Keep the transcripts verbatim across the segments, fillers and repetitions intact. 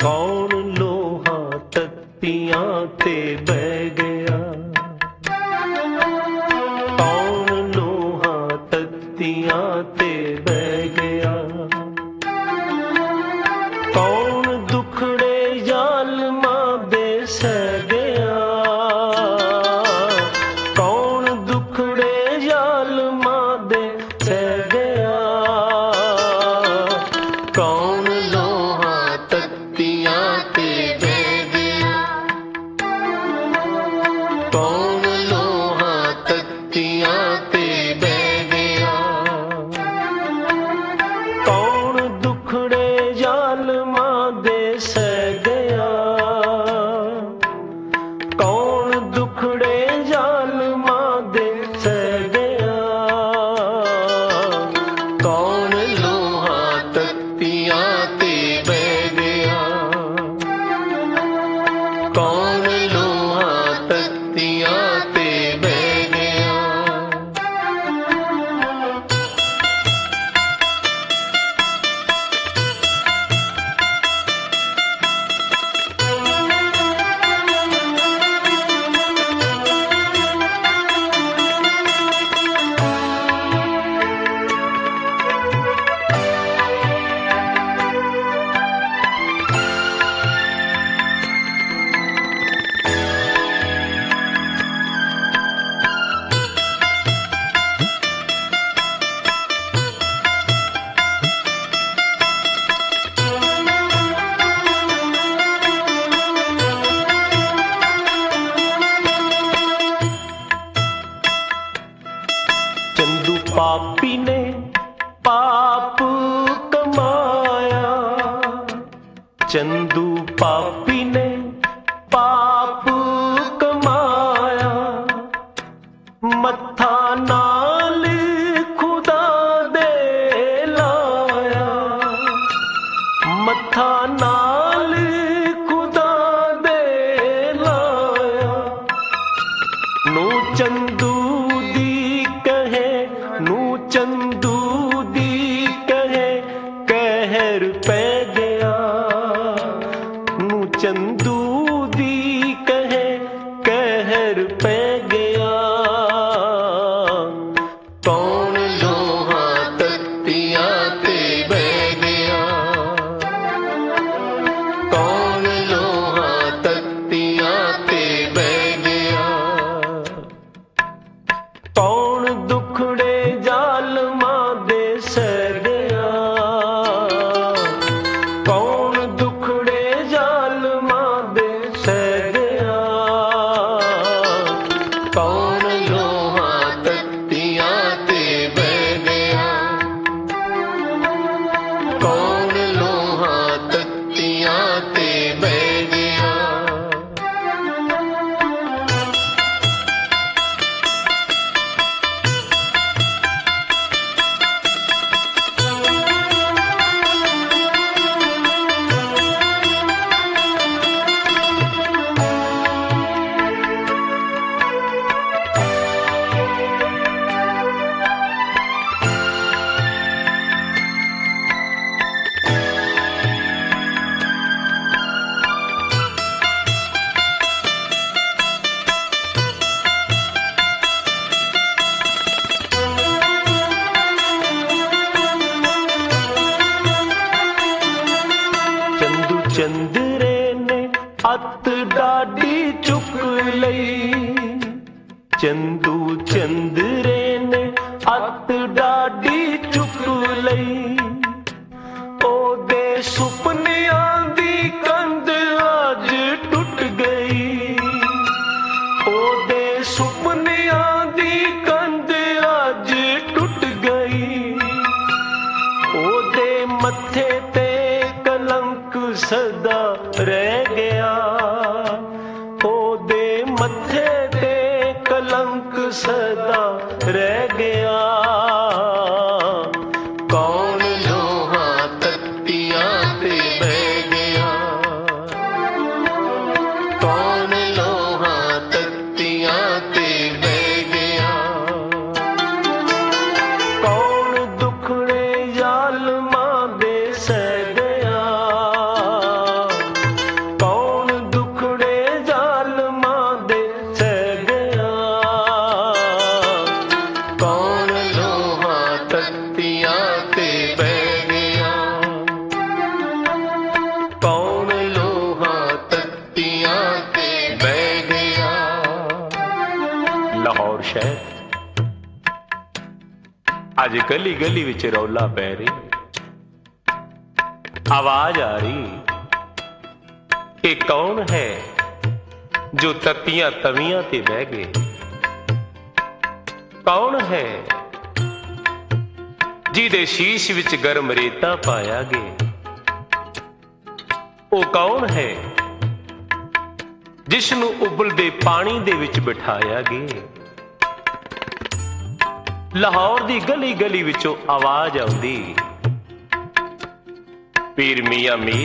ਕੌਣ ਲੋਹਾ ਤੱਤੀਆਂ ਤੇ ਬਹਿ ਗਿਆ, ਕੌਣ ਲੋਹਾ ਤੱਤੀਆਂ ਤੇ ਬਹਿ ਗਿਆ, ਕੌਣ ਦੁਖੜੇ ਜ਼ਾਲਮਾਂ ਦੇ ਸਹਿ ਗਿਆ, ਕੌਣ ਦੁਖੜੇ ਜ਼ਾਲਮਾਂ ਦੇ ਸਹਿ ਗਿਆ, ਕੌਣ ਲੋਹਾ ਤੱਤੀਆਂ ਤੇ ਬਹਿ ਗਿਆ, ਕੌਣ ਲੋਹਾ ਤੱਤੀਆਂ ਤੇ ਬਹਿ ਗਿਆ, ਕੌਣ ਦੁਖੜੇ ਜ਼ਾਲਮਾਂ ਦੇ ਸਹਿ ਗਿਆ, ਕੌਣ ਦੁਖੜੇ ਜ਼ਾਲਮਾਂ ਦੇ ਸਹਿ ਗਿਆ, ਕੌਣ ਲੋਹਾ ਤੱਤੀਆਂ ਤੇ ਬਹਿ ਗਿਆ, ਕੌਣ ਲੋਹਾ ਤੱਤੀਆਂ ਤੇ ਬਹਿ ਗਿਆ। ਚੰਦੂ ਪਾਪੀ ਨੇ ਪਾਪ ਕਮਾਇਆ, ਚੰਦੂ ਪਾਪੀ ਨੇ ਪਾਪ ਕਮਾਇਆ, ਮੱਥਾ ਨਾਲ ਖੁਦਾ ਦੇ ਲਾਇਆ, ਮੱਥਾ ਨਾਲ ਖੁਦਾ ਦੇ ਲਾਇਆ, ਨੂੰ ਚੰਦੂ ਦੀ ਕਹੇ, ਨੂੰ ਚੰਦੂ ਦੀ ਕਹੇ ਕਹਿਰ ਪੈ ਗਿਆ, ਨੂੰ ਚੰਦੂ ਦੀ ਕਹੇ ਕਹਿਰ ਪੈ ਗਿਆ, ਕੌਣ ਲੋਹਾ ਤੱਤੀਆਂ ਤੇ ਬਹਿ ਗਿਆ, ਕੌਣ ਲੋਹਾ ਤੱਤੀਆਂ ਤੇ ਬਹਿ ਗਿਆ, ਕੌਣ ਦੁਖੜੇ ਜ਼ਾਲਮਾਂ ਦੇ ਸਹਿ ਗਿਆ, ਕੌਣ ਦੁਖੜੇ ਜ਼ਾਲਮਾਂ ਦੇ ਸਹਿ ਗਿਆ, ਕੌਣ ਲੋਹਾ ਤੱਤੀਆਂ ਤੇ ਬਹਿ ਗਿਆ, ਕੌਣ ਲੋਹਾ ਤੱਤੀਆਂ ਤੇ ਬਹਿ ਗਿਆ। ਚੰਦੂ ਚੰਦਰੇ ਨੇ ਅੱਤ ਡਾਢੀ ਚੁੱਕ ਲਈ, ਚੰਦੂ ਚੰਦਰੇ ਨੇ ਅੱਤ ਡਾਢੀ ਚੁੱਕ ਲਈ, ਉਹਦੇ ਸੁਪਨਿਆਂ ਦੀ ਕੰਧ ਅੱਜ ਟੁੱਟ ਗਈ, ਉਹਦੇ ਸੁਪਨਿਆਂ ਦੀ ਕੰਧ ਅੱਜ ਟੁੱਟ ਗਈ, ਉਹਦੇ ਮੱਥੇ ਤੇ ਕਲੰਕ ਸਦਾ ਰਹਿ ਗਿਆ, ਉਹਦੇ ਮੱਥੇ ਤੇ ਕਲੰਕ ਸਦਾ ਰਹਿ ਗਿਆ, ਕੌਣ ਲੋਹਾ ਤੱਤੀਆਂ ਤੇ ਬਹਿ ਗਿਆ, ਕੌਣ ਲੋਹਾ ਤੱਤੀਆਂ ਤੇ ਬਹਿ ਗਿਆ, ਕੌਣ ਦੁਖੜੇ ਜ਼ਾਲਮਾਂ ਦੇ ਸਹਿ ਗਿਆ, ਅੱਜ ਗਲੀ ਗਲੀ ਵਿੱਚ ਰੌਲਾ ਪੈ ਰਹੀ, ਆਵਾਜ਼ ਆ ਰਹੀ ਕਿ ਕੌਣ ਹੈ ਜੋ ਤੱਤੀਆਂ ਤਵੀਆਂ ਤੇ ਬਹਿ ਗਏ। ਕੌਣ ਹੈ ਜਿਹਦੇ ਸ਼ੀਸ਼ ਵਿੱਚ ਗਰਮ ਰੇਤਾ ਪਾਇਆ ਗੇ। ਉਹ ਕੌਣ ਹੈ ਜਿਸ ਨੂੰ ਉਬਲਦੇ ਪਾਣੀ ਦੇ ਵਿੱਚ ਬਿਠਾਇਆ ਗੇ। ਲਾਹੌਰ ਦੀ ਗਲੀ ਗਲੀ ਵਿੱਚੋਂ ਆਵਾਜ਼ ਆਉਂਦੀ, ਪੀਰ ਮੀਆਂ ਮੀਰ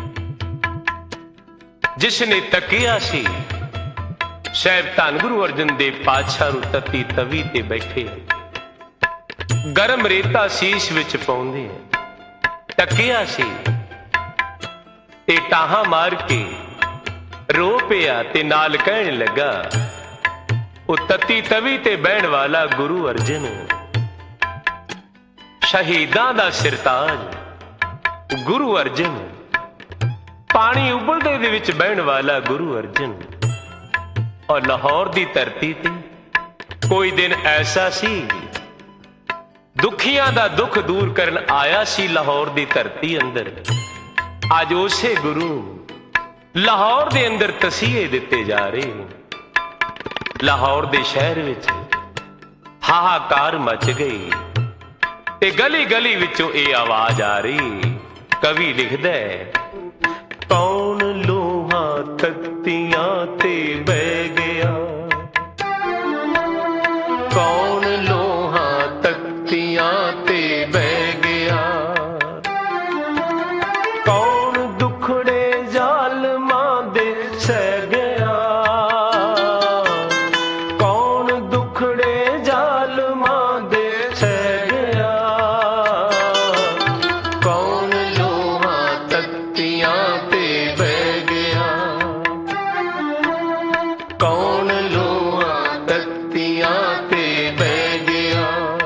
ਜਿਸ ਨੇ ਤੱਕਿਆ ਸੀ ਸਾਹਿਬ ਧੰਨ ਗੁਰੂ ਅਰਜਨ ਦੇਵ ਪਾਤਸ਼ਾਹ ਨੂੰ ਤੱਤੀ ਤਵੀ ਤੇ ਬੈਠੇ ਗਰਮ ਰੇਤਾ ਸ਼ੀਸ਼ ਵਿੱਚ ਪਾਉਂਦੇ ਤੱਕਿਆ ਸੀ ਤੇ ਟਾਹਾਂ ਮਾਰ ਕੇ ਰੋ ਪਿਆ ਤੇ ਨਾਲ ਕਹਿਣ ਲੱਗਾ, ਉਹ ਤੱਤੀ ਤਵੀ ਤੇ ਬਹਿਣ ਵਾਲਾ ਗੁਰੂ ਅਰਜਨ, ਸ਼ਹੀਦਾਂ ਦਾ ਸਿਰਤਾਜ ਗੁਰੂ ਅਰਜਨ, ਪਾਣੀ ਉਬਲਦੇ ਦੇ ਵਿੱਚ ਬਹਿਣ ਵਾਲਾ ਗੁਰੂ ਅਰਜਨ। ਔਰ ਲਾਹੌਰ ਦੀ ਧਰਤੀ ਤੇ ਕੋਈ ਦਿਨ ਐਸਾ ਸੀ, ਦੁਖੀਆਂ ਦਾ ਦੁੱਖ ਦੂਰ ਕਰਨ ਆਇਆ ਸੀ ਲਾਹੌਰ ਦੀ ਧਰਤੀ ਅੰਦਰ। ਅੱਜ ਉਸੇ ਗੁਰੂ ਲਾਹੌਰ ਦੇ ਅੰਦਰ ਤਸੀਹੇ ਦਿੱਤੇ ਜਾ ਰਹੇ। ਲਾਹੌਰ ਦੇ ਸ਼ਹਿਰ ਵਿੱਚ ਹਾਹਾਕਾਰ ਮਚ ਗਈ ਤੇ ਗਲੀ ਗਲੀ ਵਿੱਚੋਂ ਇਹ ਆਵਾਜ਼ ਆ ਰਹੀ। ਕਵੀ ਲਿਖਦਾ ਹੈ, ਕੌਣ ਲੋਹਾ ਤਖਤੀਆਂ ਤੇ ਬਹਿ ਗਿਆ, ਕੌਣ ਲੋਹਾ ਤਖਤੀਆਂ ਤੇ ਬਹਿ ਗਿਆ, ਕੌਣ ਦੁਖੜੇ ਜ਼ਾਲਮਾਂ ਦੇ ਸਹਿ ਗਿਆ, ਕੌਣ ਦੁਖੜੇ ਜ਼ਾਲਮਾਂ ਦੇ ਸਹਿ ਗਿਆ, ਕੌਣ ਲੋਹਾ ਤਖਤੀਆਂ ਤੇ ਬਹਿ ਗਿਆ, ਕੌਣ ਲੋਹਾ ਤਖਤੀਆਂ ਤੇ ਬਹਿ ਗਿਆ।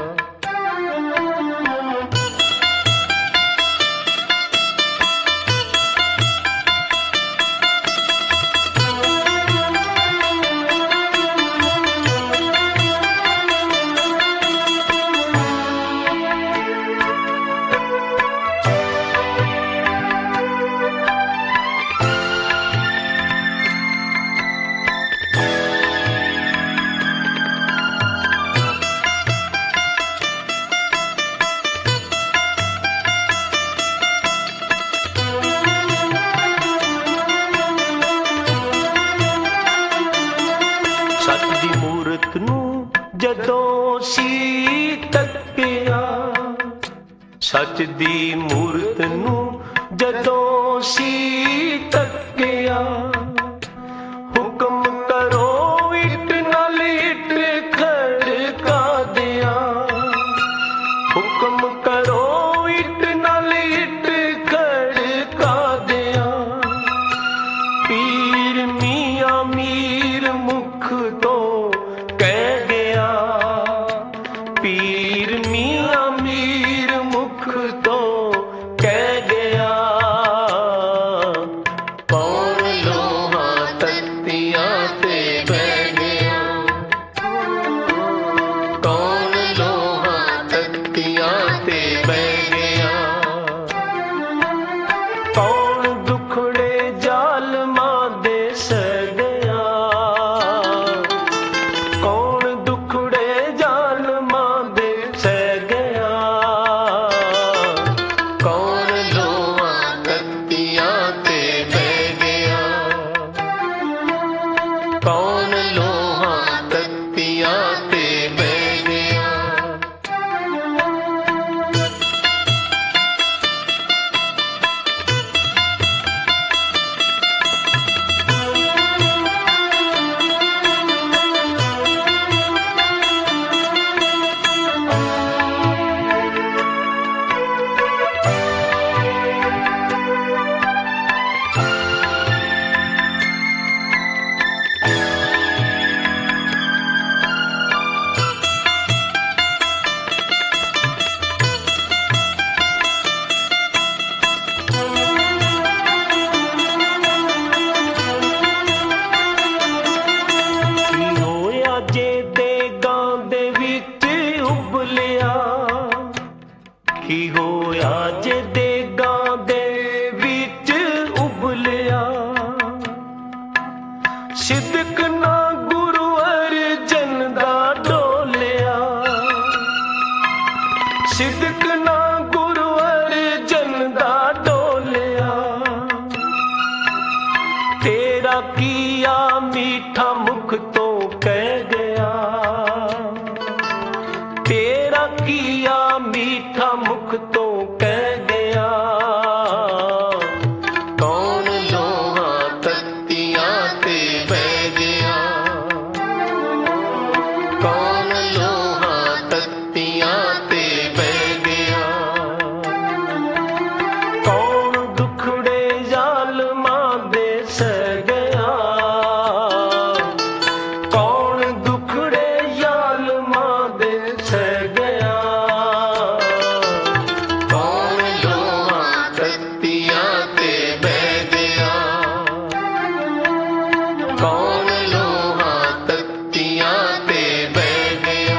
ਸੱਚ ਦੀ ਮੂਰਤ ਨੂੰ ਜਦੋਂ ਸੀ ਤੱਕਿਆ, ਸੱਚ ਦੀ ਮੂਰਤ ਨੂੰ ਜਦੋਂ ਸੀ ਤੱਕਿਆ, ਹੁਕਮ ਕਰੋ ਇੱਟ ਨਾਲ ਇੱਟ ਖੜਕਾ ਦਿਆਂ, ਹੁਕਮ ਕਰੋ ਇੱਟ ਨਾਲ ਇੱਟ ਖੜਕਾ ਦਿਆਂ। ਪੀਰ ਮੀਆਂ ਮੀਰ ਮੁਖ ਤੋਂ ਕਹਿ ਗਿਆ, ਪੀਰ ਮੀਆਂ ਮੀਰ ਮੁਖ ਤੋਂ ਕਹਿ ਗਿਆ, ਸਿਦਕ ਨਾ ਗੁਰੂ ਅਰਜਨ ਦਾ ਡੋਲਿਆ, ਸਿਦਕ ਨਾ ਗੁਰੂ ਅਰਜਨ ਦਾ ਡੋਲਿਆ। ਤੇਰਾ ਕੀਆ ਮੀਠਾ ਮੁਖ ਤੋਂ ਕਹਿ ਗਿਆ, ਤੇਰਾ ਕੀਆ ਮੀਠਾ ਮੁਖ ਤੋਂ ਕਹਿ ਗਿਆ। ਕੌਣ ਲੋਹਾ ਤੱਤੀਆਂ ਤੇ ਬਹਿ ਗਿਆ, ਕੌਣ ਲੋਹਾ ਤੱਤੀਆਂ ਤੇ ਬਹਿ ਗਿਆ। ਕੌਣ ਦੁਖੜੇ ਜ਼ਾਲਮਾਂ ਦੇ ਸਹਿ ਗਿਆ, ਕੌਣ ਦੁਖੜੇ ਜ਼ਾਲਮਾਂ ਦੇ ਸਹਿ ਗਿਆ। ਕੌਣ ਲੋਹਾ ਤੱਤੀਆਂ ਤੇ ਬਹਿ ਗਿਆ, ਕੌਣ ਲੋਹਾ ਤੱਤੀਆਂ ਤੇ ਬਹਿ ਗਿਆ।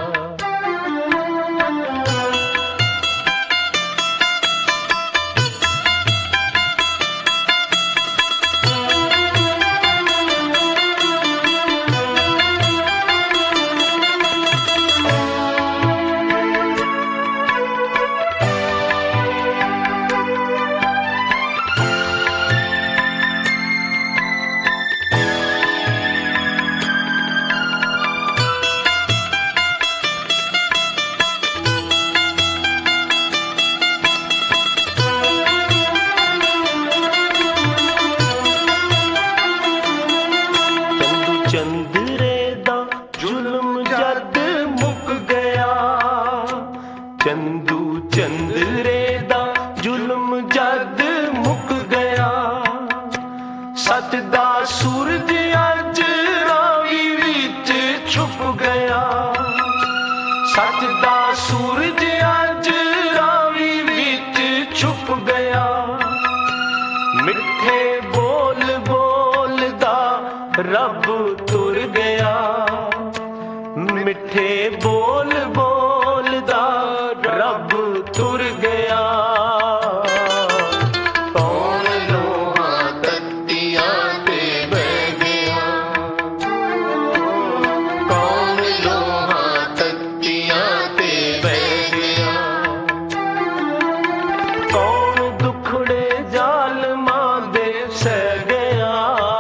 ਚੰਦਰੇ ਦਾ ਜ਼ੁਲਮ ਜਦ ਮੁੱਕ ਗਿਆ, ਚੰਦੂ ਚੰਦਰੇ ਦਾ ਜ਼ੁਲਮ ਜਦ ਮੁੱਕ ਗਿਆ। ਸੱਚ ਦਾ ਸੂਰਜ ਅੱਜ ਰਾਵੀ ਵਿੱਚ ਛੁਪ ਗਿਆ, ਸੱਚ ਦਾ ਸੂਰਜ ਅੱਜ ਰਾਵੀ ਵਿੱਚ ਛੁਪ ਗਿਆ। ਮਿੱਠੇ ਬੋਲ ਬੋਲਦਾ ਰੱਬ ਤੁਰ ਗਿਆ, ਮਿੱਠੇ ਬੋਲ ਬੋਲਦਾ ਰੱਬ ਤੁਰ ਗਿਆ। ਕੌਣ ਲੋਹਾ ਤੱਤੀਆਂ ਤੇ ਬਹਿ ਗਿਆ, ਕੌਣ ਲੋਹਾ ਤੱਤੀਆਂ ਤੇ ਬਹਿ ਗਿਆ। ਕੌਣ ਦੁਖੜੇ ਜ਼ਾਲਮਾਂ ਦੇ ਸਹਿ ਗਿਆ,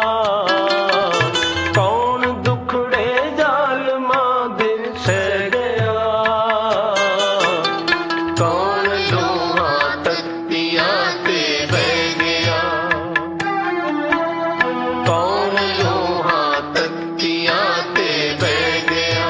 ਕੌਣ ਦੁਖੜੇ ਜ਼ਾਲਮਾਂ ਦੇ ਸਹਿ ਗਿਆ। ਕੌਣ ਲੋਹਾ ਤੱਤੀਆਂ ਤੇ ਬਹਿ ਗਿਆ, ਕੌਣ ਲੋਹਾ ਤੱਤੀਆਂ ਤੇ ਬਹਿ ਗਿਆ।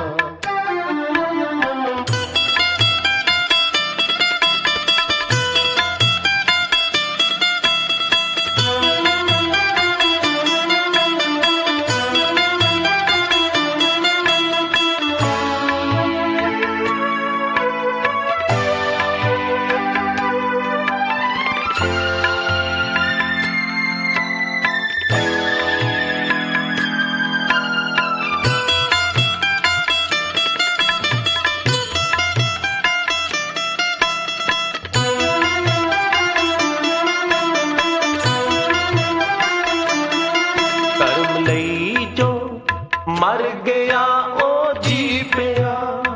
ਧਰਮ ਲਈ ਜੋ ਮਰ ਗਿਆ ਉਹ ਜੀ ਪਿਆ,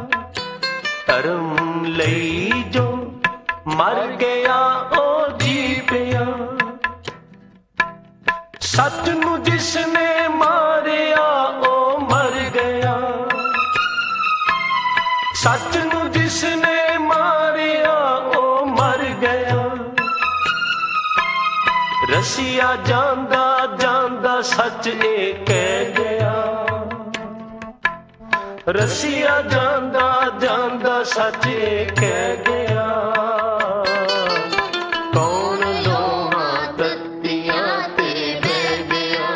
ਧਰਮ ਲਈ ਜੋ ਮਰ ਗਿਆ ਉਹ ਜੀ ਪਿਆ। ਸੱਚ ਨੂੰ ਜਿਸ ਨੇ ਮਾਰਿਆ ਉਹ ਮਰ ਗਿਆ, ਸੱਚ ਨੂੰ ਜਿਸ ਨੇ ਮਾਰਿਆ ਉਹ ਮਰ ਗਿਆ। ਰਸੀਆ ਜਾਂਦਾ ਜਾਂਦਾ ਸੱਚ ਇਹ ਕਹਿ ਗਿਆ, ਰਸੀਆ ਜਾਂਦਾ ਜਾਂਦਾ ਸੱਚ ਇਹ ਕਹਿ ਗਿਆ। ਕੌਣ ਲੋਹਾ ਤੱਤੀਆਂ ਤੇ ਬਹਿ ਗਿਆ,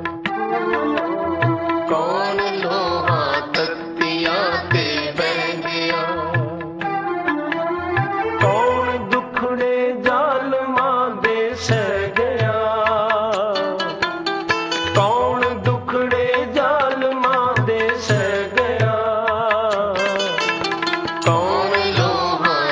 ਕੌਣ ਲੋਹਾ ਤੱਤੀਆਂ ਤੇ ਬਹਿ ਗਿਆ। ਕੌਣ ਦੁਖੜੇ ਜ਼ਾਲਮਾਂ ਦੇ ਸਹਿ ਗਿਆ, ਕੌਣ ਦੁਖੜੇ ਜ਼ਾਲਮਾਂ ਦੇ ਸਹਿ ਗਿਆ। ਕੌਣ ਲੋਹਾ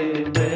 ਮੈਂ